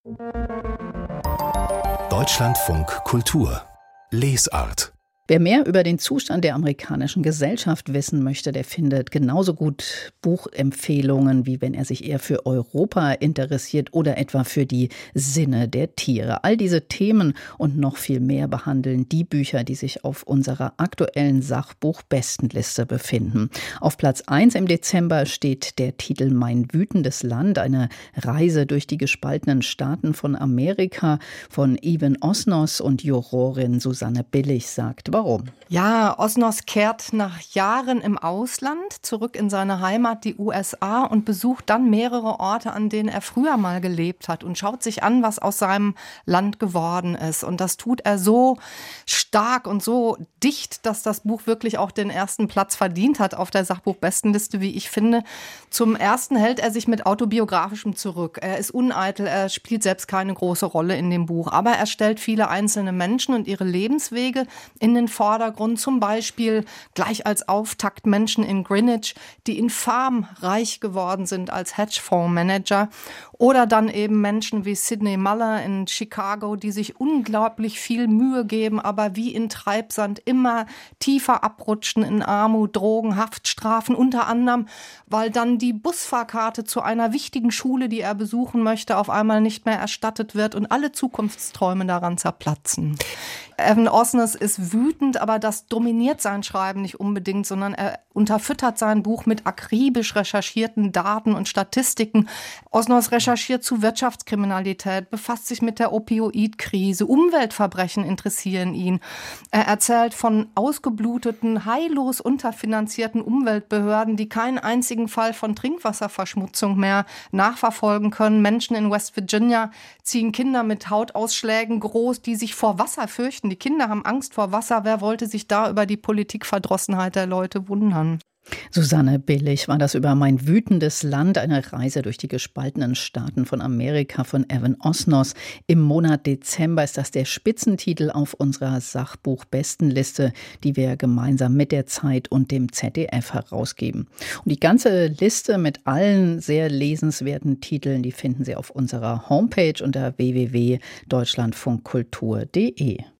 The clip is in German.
Deutschlandfunk Kultur Lesart. Wer mehr über den Zustand der amerikanischen Gesellschaft wissen möchte, der findet genauso gut Buchempfehlungen, wie wenn er sich eher für Europa interessiert oder etwa für die Sinne der Tiere. All diese Themen und noch viel mehr behandeln die Bücher, die sich auf unserer aktuellen Sachbuch-Bestenliste befinden. Auf Platz 1 im Dezember steht der Titel Mein wütendes Land, eine Reise durch die gespaltenen Staaten von Amerika von Evan Osnos, und Jurorin Susanne Billig sagt, warum? Ja, Osnos kehrt nach Jahren im Ausland zurück in seine Heimat, die USA, und besucht dann mehrere Orte, an denen er früher mal gelebt hat, und schaut sich an, was aus seinem Land geworden ist. Und das tut er so stark und so dicht, dass das Buch wirklich auch den ersten Platz verdient hat auf der Sachbuchbestenliste, wie ich finde. Zum Ersten hält er sich mit Autobiografischem zurück. Er ist uneitel, er spielt selbst keine große Rolle in dem Buch, aber er stellt viele einzelne Menschen und ihre Lebenswege in den Vordergrund, zum Beispiel gleich als Auftakt Menschen in Greenwich, die infam reich geworden sind als Hedgefondsmanager, oder dann eben Menschen wie Sidney Muller in Chicago, die sich unglaublich viel Mühe geben, aber wie in Treibsand immer tiefer abrutschen in Armut, Drogen, Haftstrafen, unter anderem, weil dann die Busfahrkarte zu einer wichtigen Schule, die er besuchen möchte, auf einmal nicht mehr erstattet wird und alle Zukunftsträume daran zerplatzen. Evan Osnos ist wütend, aber das dominiert sein Schreiben nicht unbedingt, sondern er unterfüttert sein Buch mit akribisch recherchierten Daten und Statistiken. Osnos recherchiert zu Wirtschaftskriminalität, befasst sich mit der Opioidkrise, Umweltverbrechen interessieren ihn. Er erzählt von ausgebluteten, heillos unterfinanzierten Umweltbehörden, die keinen einzigen Fall von Trinkwasserverschmutzung mehr nachverfolgen können. Menschen in West Virginia ziehen Kinder mit Hautausschlägen groß, die sich vor Wasser fürchten. Die Kinder haben Angst vor Wasser. Wer wollte sich da über die Politikverdrossenheit der Leute wundern? Susanne Billig war das über Mein wütendes Land, eine Reise durch die gespaltenen Staaten von Amerika von Evan Osnos. Im Monat Dezember ist das der Spitzentitel auf unserer Sachbuch-Bestenliste, die wir gemeinsam mit der Zeit und dem ZDF herausgeben. Und die ganze Liste mit allen sehr lesenswerten Titeln, die finden Sie auf unserer Homepage unter www.deutschlandfunkkultur.de.